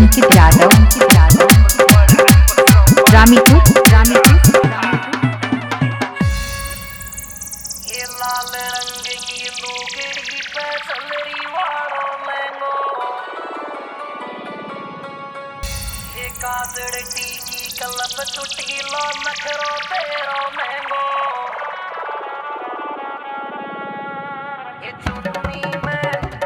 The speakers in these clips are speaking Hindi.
अंकित यादव रामीपुर ये लाल रंग की लुगड़ी पे चलरी वालों लहंगो, ये काजड़ टीकी कलब चुटकीलो नखरो तेरो महंगो, ये चुन्नी में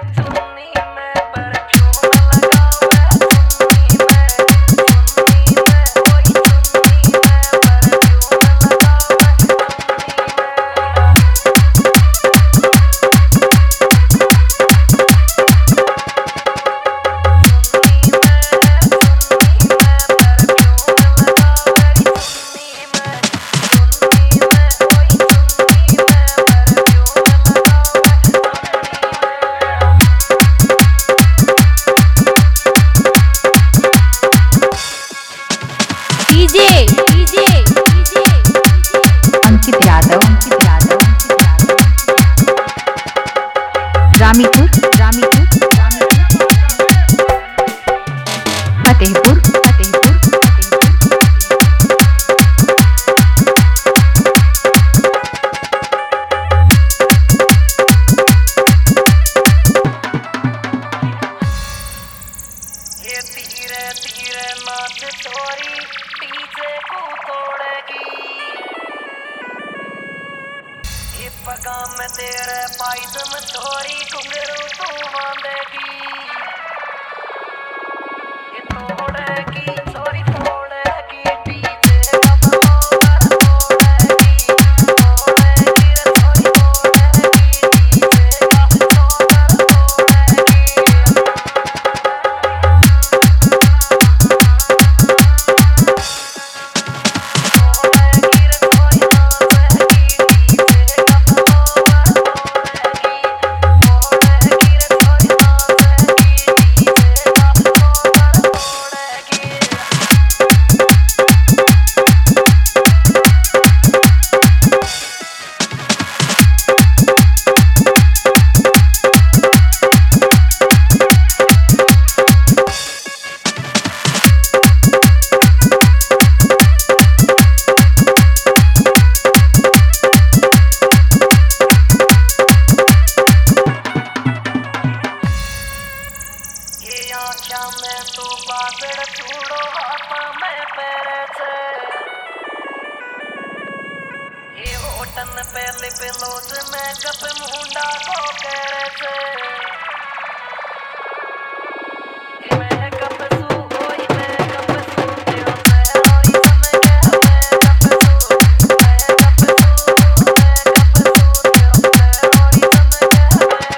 परफ्यूम लगावे, चुन्नी में वही चुन्नी में परफ्यूम लगावे, डीजे अंकित यादव रामीपुर फतेहपुर ये धीरे धीरे नाच छोरी डीजे को तोड़ेगी, ये पगा में तेरे पायजम छोरी घुंघरू तू बांधेगी, ये तोड़ेगी छोरी तोड़ेगी डीजे का बलोर तोड़ेगी रे छोरी तोड़ेगी डीजे का बलोर तोड़ेगी। आँखा में तू बादड़ चूड़ो हाथा में पैरे छे, ये होटन पे लिप लोज में कप मुंडा को करे छे, ये मैं कप सू होई मैं कप सू तेरो से होई समझे मैं कप सू तेरो से होई समझे मैं कप सू।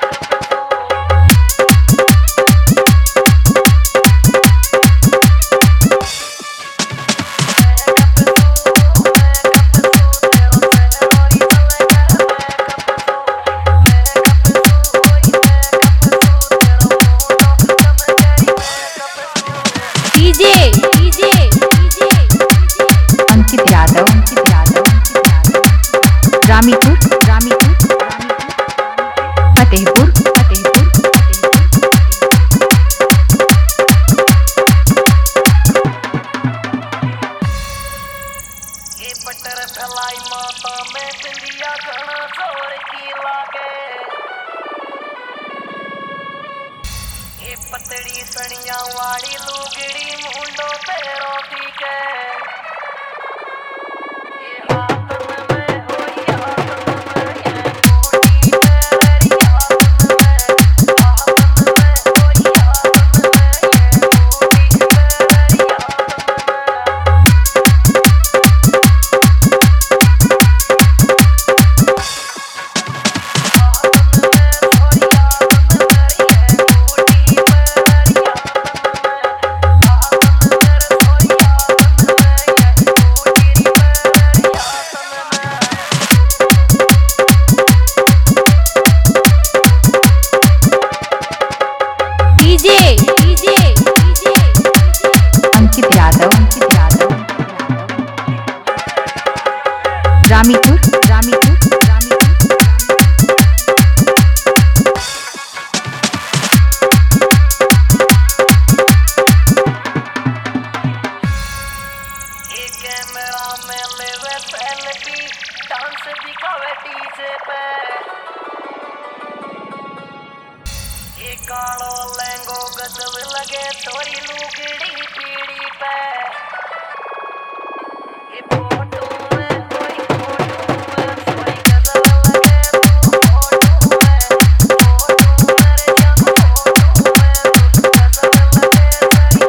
डीजे अंकित यादव रामीपुर फतेहपुर ये बटर फैलाई माता में बिंदिया घना जोर की लागे, ये पतड़ी सनिया वाली लुगड़ी मुंडो तेरो दिखे, ये हाथन में होई हाथन में ये बूटी तेरी हाथन में होई हाथन में ये बूटी तेरी हाथन में। छोरी लुगड़ी पीड़ी पे ये फोटो में कोई फोटो में सोई गजल लगे तू फोटो में मेरे जम फोटो में तू गजल लगे तेरी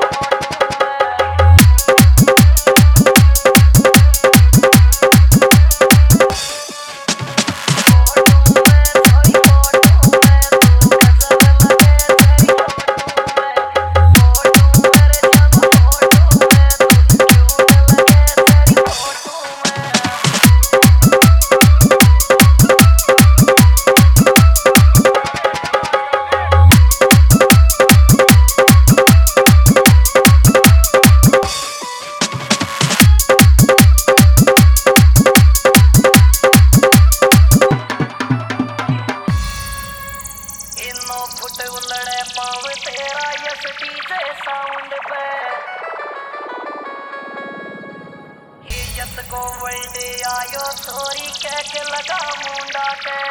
फुट उलड़े पाँव तेरा यस डीजे साउंड पे ये यस को वर्ल्ड आयो छोरी कह के लगा मुंडा के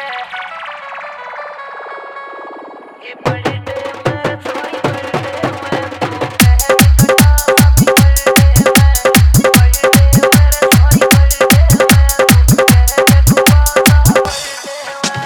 ये बर्थडे में छोरी बर्थडे में तू कह कटा हैप्पी बर्थडे में छोरी बर्थडे में तू कह के दुआ सा बर्थडे में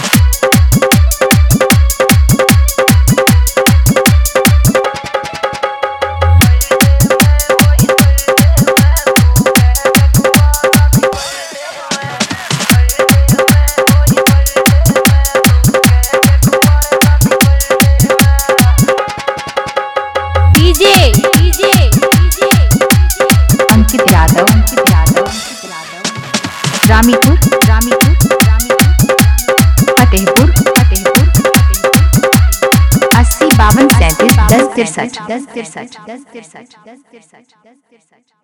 अंकित यादव रामीपुर फतेहपुर 80 52 37 10 63